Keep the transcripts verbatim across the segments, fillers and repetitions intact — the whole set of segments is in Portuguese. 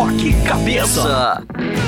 Rock Cabeça.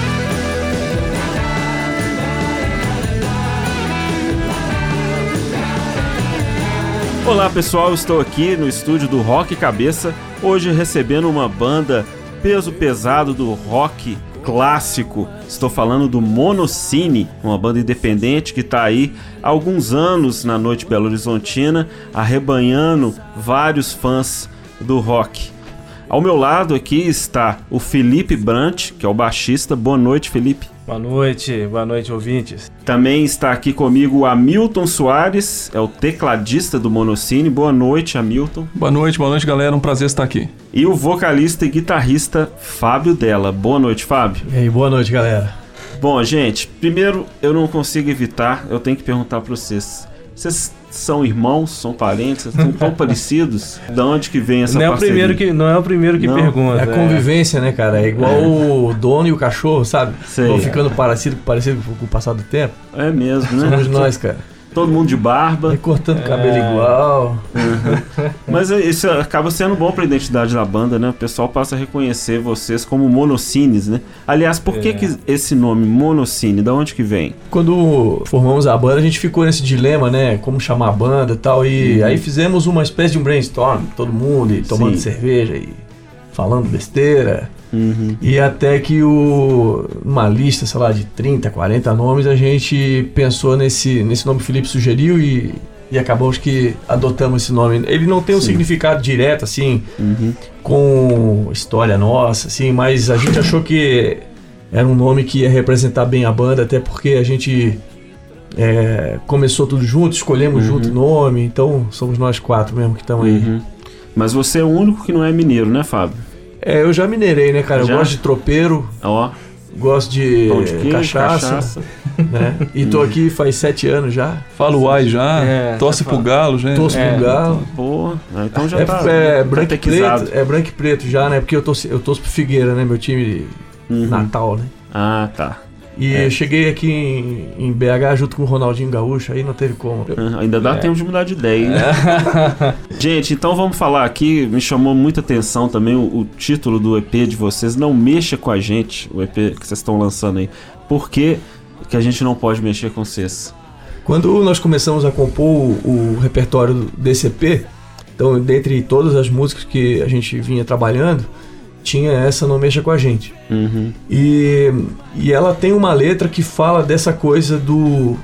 Olá pessoal, estou aqui no estúdio do Rock Cabeça, hoje recebendo uma banda peso pesado do rock clássico. Estou falando do Monocine, uma banda independente que está aí há alguns anos na noite belo-horizontina, arrebanhando vários fãs do rock. Ao meu lado aqui está o Felipe Brant, que é o baixista. Boa noite, Felipe. Boa noite, boa noite, ouvintes. Também está aqui comigo o Hamilton Soares, é o tecladista do Monocine. Boa noite, Hamilton. Boa noite, boa noite, galera. Um prazer estar aqui. E o vocalista e guitarrista Fábio Della. Boa noite, Fábio. E aí, boa noite, galera. Bom, gente, primeiro eu não consigo evitar, eu tenho que perguntar para vocês. Vocês são irmãos, são parentes, são tão parecidos? De onde que vem essa não é parceria? O primeiro que, não é o primeiro que não. pergunta. É a convivência, é. né, cara? É igual é. o dono e o cachorro, sabe? Sei. Vão ficando parecido, parecido com o passar do tempo. É mesmo, né? Somos nós, cara. Todo mundo de barba. E cortando é. cabelo igual. Uhum. Mas isso acaba sendo bom pra identidade da banda, né? O pessoal passa a reconhecer vocês como Monocines, né? Aliás, por é. que, que esse nome, Monocine, da onde que vem? Quando formamos a banda, a gente ficou nesse dilema, né? Como chamar a banda e tal. E uhum. aí fizemos uma espécie de um brainstorm, todo mundo, e tomando Sim. cerveja e falando besteira. Uhum. E até que o, uma lista, sei lá, de trinta, quarenta nomes, a gente pensou nesse, nesse nome que o Felipe sugeriu e, e acabamos que adotamos esse nome. Ele não tem um Sim. significado direto, assim, uhum. com história nossa, assim, mas a gente achou que era um nome que ia representar bem a banda, até porque a gente é, começou tudo junto, escolhemos uhum. junto o nome, então somos nós quatro mesmo que estamos aí. Uhum. Mas você é o único que não é mineiro, né, Fábio? É, eu já mineirei, né, cara? Já? Eu gosto de tropeiro, Ó, gosto de, pão de queijo, cachaça, cachaça. Né? E tô aqui faz sete anos já. Fala o ai já, É, torce tá pro galo, gente. Torço É. pro galo. Pô, então já É, tá é, branco e catequizado. preto, é branco e preto já, né? Porque eu torço, eu torço pro Figueira, né? Meu time Uhum. natal, né? Ah, tá. E É. eu cheguei aqui em, em B H junto com o Ronaldinho Gaúcho, aí não teve como. Ah, ainda dá É. tempo de mudar de ideia, hein? É. Gente, então vamos falar aqui, me chamou muita atenção também o, o título do E P de vocês, Não Mexa com a Gente, o E P que vocês estão lançando aí. Por que que a gente não pode mexer com vocês? Quando nós começamos a compor o, o repertório desse E P, então dentre todas as músicas que a gente vinha trabalhando, tinha essa Não Mexa com a Gente. Uhum. E, e ela tem uma letra que fala dessa coisa do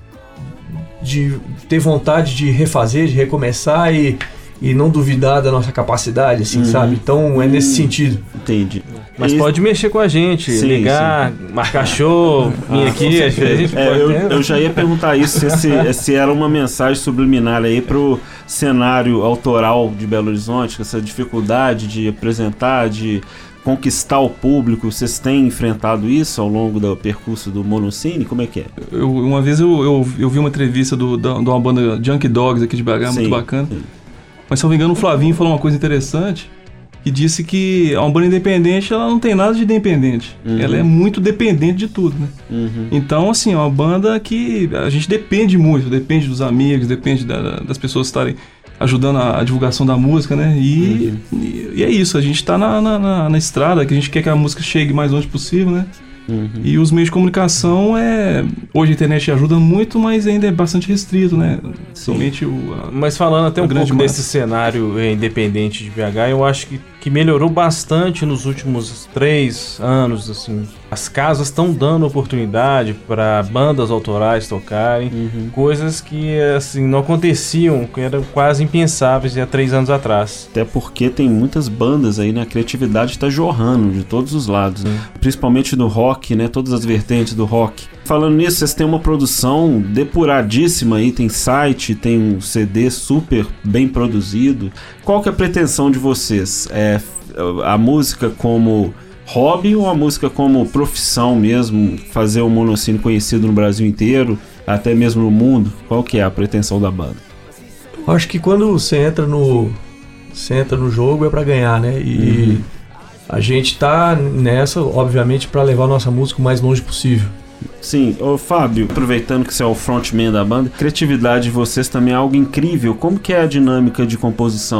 de ter vontade de refazer, de recomeçar e, e não duvidar da nossa capacidade, assim, uhum. sabe? Então é nesse sentido. Entendi. Mas E... pode mexer com a gente, sim, ligar, sim. marcar show, vir Ah, aqui, a gente é, pode eu, ter. eu já ia perguntar isso, se, esse, se era uma mensagem subliminar aí pro cenário autoral de Belo Horizonte, essa dificuldade de apresentar, de conquistar o público. Vocês têm enfrentado isso ao longo do percurso do Monocine? Como é que é? Eu, uma vez eu, eu, eu vi uma entrevista do, da, de uma banda Junk Dogs aqui de B H, Sim, muito bacana. sim. Mas se eu não me engano, o Flavinho falou uma coisa interessante, que disse que a banda independente, ela não tem nada de independente. Uhum. Ela é muito dependente de tudo, né? Uhum. Então, assim, é uma banda que a gente depende muito, depende dos amigos, depende da, das pessoas estarem ajudando a, a divulgação da música, né? E, uhum. e, e é isso, a gente tá na, na, na, na estrada, que a gente quer que a música chegue mais longe possível, né? Uhum. E os meios de comunicação, é hoje a internet ajuda muito, mas ainda é bastante restrito, né? Somente o... A, Mas falando até um pouco massa. desse cenário eh, independente de B H, eu acho que, que melhorou bastante nos últimos três anos, assim. As casas estão dando oportunidade para bandas autorais tocarem, Uhum. coisas que assim não aconteciam, que eram quase impensáveis há três anos atrás. Até porque tem muitas bandas aí, né? A criatividade tá jorrando de todos os lados, né? Principalmente no rock, né? Todas as vertentes do rock. Falando nisso, vocês têm uma produção depuradíssima aí, tem site, tem um C D super bem produzido. Qual que é a pretensão de vocês? É a música como hobby ou a música como profissão mesmo? Fazer o Monocine conhecido no Brasil inteiro, até mesmo no mundo? Qual que é a pretensão da banda? Eu acho que quando você entra no, você entra no jogo é pra ganhar, né? E uhum. a gente tá nessa, obviamente, pra levar a nossa música o mais longe possível. Sim, ô Fábio, aproveitando que você é o frontman da banda, criatividade de vocês também é algo incrível. Como que é a dinâmica de composição?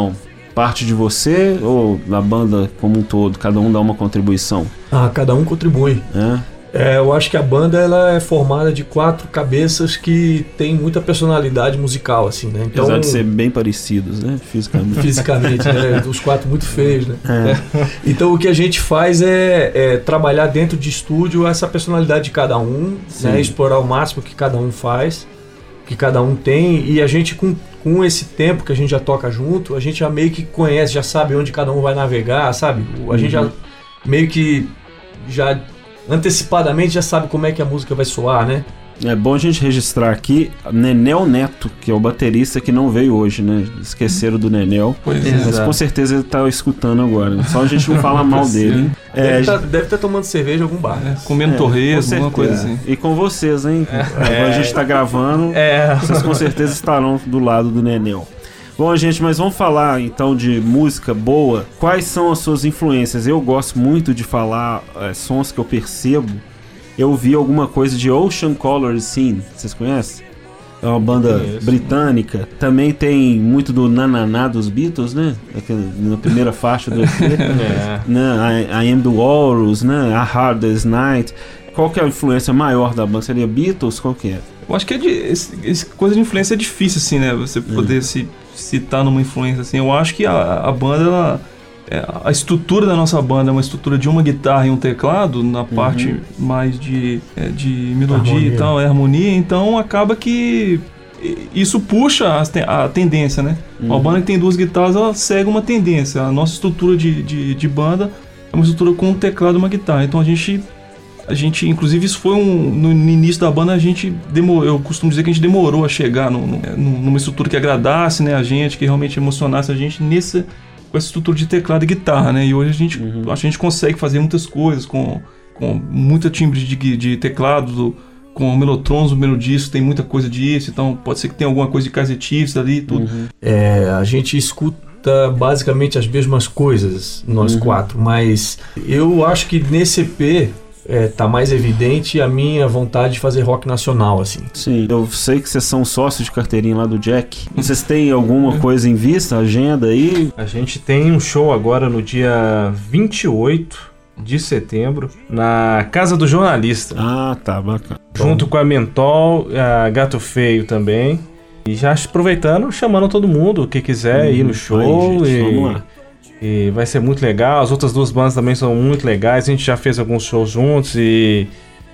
parte de você ou da banda como um todo? Cada um dá uma contribuição? Ah, cada um contribui. É? É, eu acho que a banda ela é formada de quatro cabeças que tem muita personalidade musical, assim, né? Então, apesar de ser bem parecidos, né? Fisicamente. Fisicamente, né? Os quatro muito feios, né? É. Então o que a gente faz é, é trabalhar dentro de estúdio essa personalidade de cada um, né? Explorar o máximo que cada um faz, que cada um tem, e a gente com, com esse tempo que a gente já toca junto, a gente já meio que conhece, já sabe onde cada um vai navegar, sabe? A gente Uhum. já meio que já antecipadamente já sabe como é que a música vai soar, né? É bom a gente registrar aqui Nenel Neto, que é o baterista que não veio hoje, né? Esqueceram do Nenel. Pois é. Mas Exato. com certeza ele tá escutando agora, né? Só a gente não fala mal dele, hein? Deve tá- deve estar tomando cerveja em algum bar. É, comendo É, torresmo, com alguma coisa certeza. assim. E com vocês, hein? Agora a gente tá gravando, É. vocês com certeza estarão do lado do Nenel. Bom, gente, mas vamos falar então de música boa. Quais são as suas influências? Eu gosto muito de falar é, sons que eu percebo. Eu vi alguma coisa de Ocean Color Scene, vocês conhecem? É uma banda Conheço. britânica. Também tem muito do Nananá dos Beatles, né? Aquela- Na primeira faixa do E P. É. Né? I, I Am The Walrus, né? A Hardest Night. Qual que é a influência maior da banda? Seria Beatles? Qual que é? Eu acho que é de, esse, esse coisa de influência é difícil, assim, né? Você poder se citar numa influência, assim. Eu acho que a, a banda, ela, é, a estrutura da nossa banda é uma estrutura de uma guitarra e um teclado, na parte mais de, é, de melodia Harmonia. e tal, é harmonia. Então acaba que isso puxa as te- a tendência, né? Uma banda que tem duas guitarras, ela segue uma tendência. A nossa estrutura de, de, de banda é uma estrutura com um teclado e uma guitarra. Então a gente... A gente, inclusive, isso foi um. No, no início da banda, a gente demorou. Eu costumo dizer que a gente demorou a chegar no, no, no- numa estrutura que agradasse, né, a gente, que realmente emocionasse a gente nessa, com essa estrutura de teclado e guitarra, né? E hoje a gente, a gente consegue fazer muitas coisas com, com muita timbre de, gui- de teclado, com melotrons, o melodisco, tem muita coisa disso. Então, pode ser que tenha alguma coisa de casetives ali e tudo. É, a gente escuta basicamente as mesmas coisas, nós quatro, mas eu acho que nesse E P é, tá mais evidente a minha vontade de fazer rock nacional, assim. Sim, eu sei que vocês são sócios de carteirinha lá do Jack. Vocês têm alguma coisa em vista, agenda aí? A gente tem um show agora no dia vinte e oito de setembro na Casa do Jornalista, Ah, tá, bacana. junto com a Mentol, a Gato Feio também. E já aproveitando, chamando todo mundo que quiser ir no show. Aí, gente, e, vamos lá. e vai ser muito legal. As outras duas bandas também são muito legais. A gente já fez alguns shows juntos e,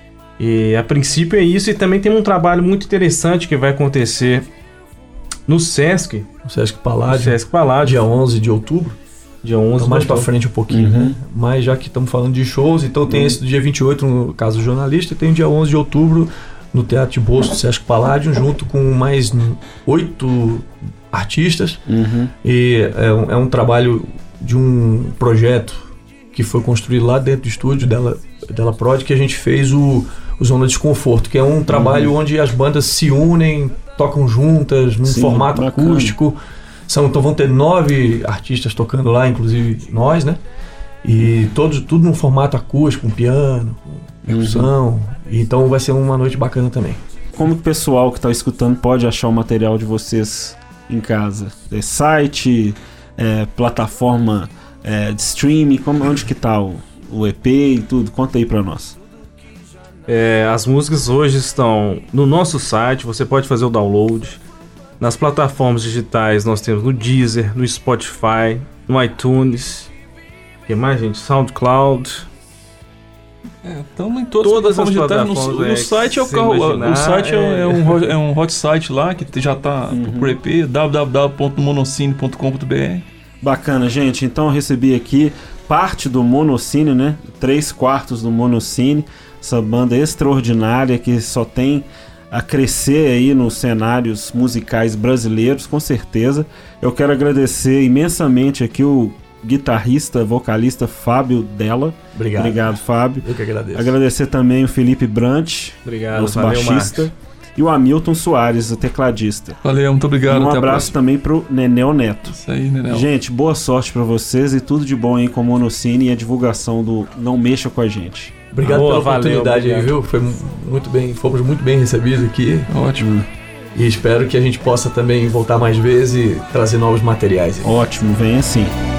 e a princípio é isso. E também tem um trabalho muito interessante que vai acontecer no Sesc, O Sesc no Paládio, Sesc Paládio, dia onze de outubro. dia onze Então, mais de pra outubro. frente um pouquinho, né? Mas já que estamos falando de shows, então tem esse do dia vinte e oito no caso do jornalista, e tem o dia onze de outubro no Teatro de Bolso do Sesc Paládio, junto com mais oito artistas. Uhum. E é um, é um trabalho de um projeto que foi construído lá dentro do estúdio dela, dela Prod, que a gente fez o, o Zona de Desconforto, que é um trabalho onde as bandas se unem, tocam juntas, num Sim, formato bacana. acústico. São, então vão ter nove artistas tocando lá, inclusive nós, né? E todos, tudo num formato acústico, com piano, com percussão. E então vai ser uma noite bacana também. Como que o pessoal que tá escutando pode achar o material de vocês em casa? É site, é, plataforma é, de streaming, como, onde que tá o, o E P e tudo? Conta aí pra nós. É, as músicas hoje estão no nosso site, você pode fazer o download. Nas plataformas digitais nós temos no Deezer, no Spotify, no iTunes. O que mais, gente? SoundCloud. Estamos em todas, Todas as as plataformas digitais. plataformas, No, é, no site é o se carro. imaginar, O site é, é- é um, hot- é um hot site lá que já está por E P, w w w ponto monocine ponto com ponto b r. Bacana, gente. Então eu recebi aqui parte do Monocine, né? Três quartos do Monocine. Essa banda extraordinária que só tem a crescer aí nos cenários musicais brasileiros, com certeza. Eu quero agradecer imensamente aqui o guitarrista, vocalista Fábio Della. Obrigado. Obrigado, Fábio. Eu que agradeço. Agradecer também o Felipe Brant, Obrigado, nosso valeu, baixista. Marcos. E o Hamilton Soares, o tecladista. Valeu, muito obrigado. E um até a abraço também pro Nenel Neto. próxima. Isso aí, Nenel. Gente, boa sorte pra vocês e tudo de bom aí com o Monocine e a divulgação do Não Mexa com a Gente. Obrigado Boa, pela valeu, oportunidade aí, obrigado. viu? Foi muito bem, fomos muito bem recebidos aqui. Ótimo. E espero que a gente possa também voltar mais vezes e trazer novos materiais aí. Ótimo, vem assim.